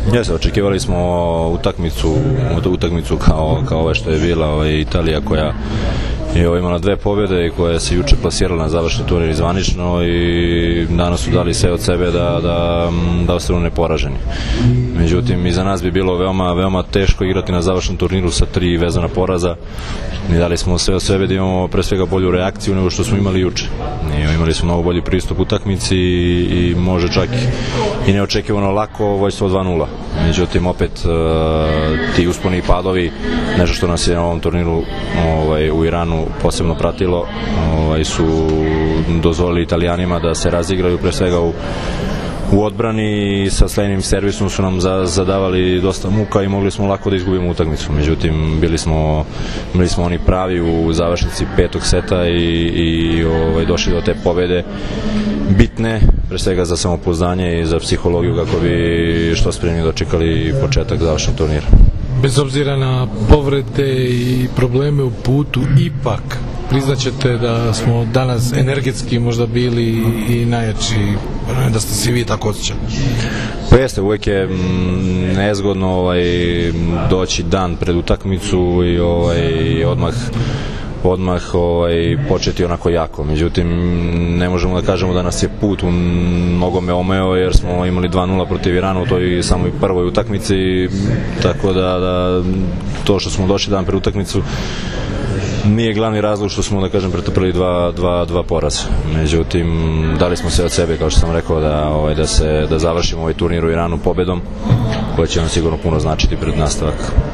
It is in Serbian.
Jeste, očekivali smo utakmicu kao ove što je bila Italija, koja je imala 2 pobjede i koja se juče plasirala na završni turnir zvanično, i danas su dali sve od sebe da ostanu neporaženi. Međutim, i za nas bi bilo veoma teško igrati na završnom turniru sa 3 vezana poraza. I dali smo sve od sebe da imamo pre svega bolju reakciju nego što smo imali juče. Imali smo mnogo bolji pristup utakmici i može čak i neočekivano lako vojstvo 2-0. Međutim, opet ti usponi i padovi, nešto što nas je na ovom turniru u Iranu posebno pratilo, su dozvolili Italijanima da se razigraju pre svega u odbrani, i sa slejnim servisom su nam zadavali dosta muka i mogli smo lako da izgubimo utakmicu. Međutim, bili smo oni pravi u završnici 5. seta i došli do te pobede bitne, pre svega za samopouzdanje i za psihologiju, kako bi što spremnije dočekali početak završnog turnira. Bez obzira na povrede i probleme u putu, ipak priznaćete da smo danas energetski možda bili i najjači, da ste se i vi tako osjećali? Pa jeste, uvek je nezgodno doći dan pred utakmicu i odmah početi onako jako. Međutim, ne možemo da kažemo da nas je put u mnogome omeo, jer smo imali 2-0 protiv Irana u toj samoj prvoj utakmici, tako da to što smo došli dan pred utakmicu nije glavni razlog što smo, da kažem, pretrpeli dva poraza. Međutim, dali smo sve od sebe, kao što sam rekao, da završimo ovaj turnir u Iranu pobedom, koja će nam sigurno puno značiti pred nastavak.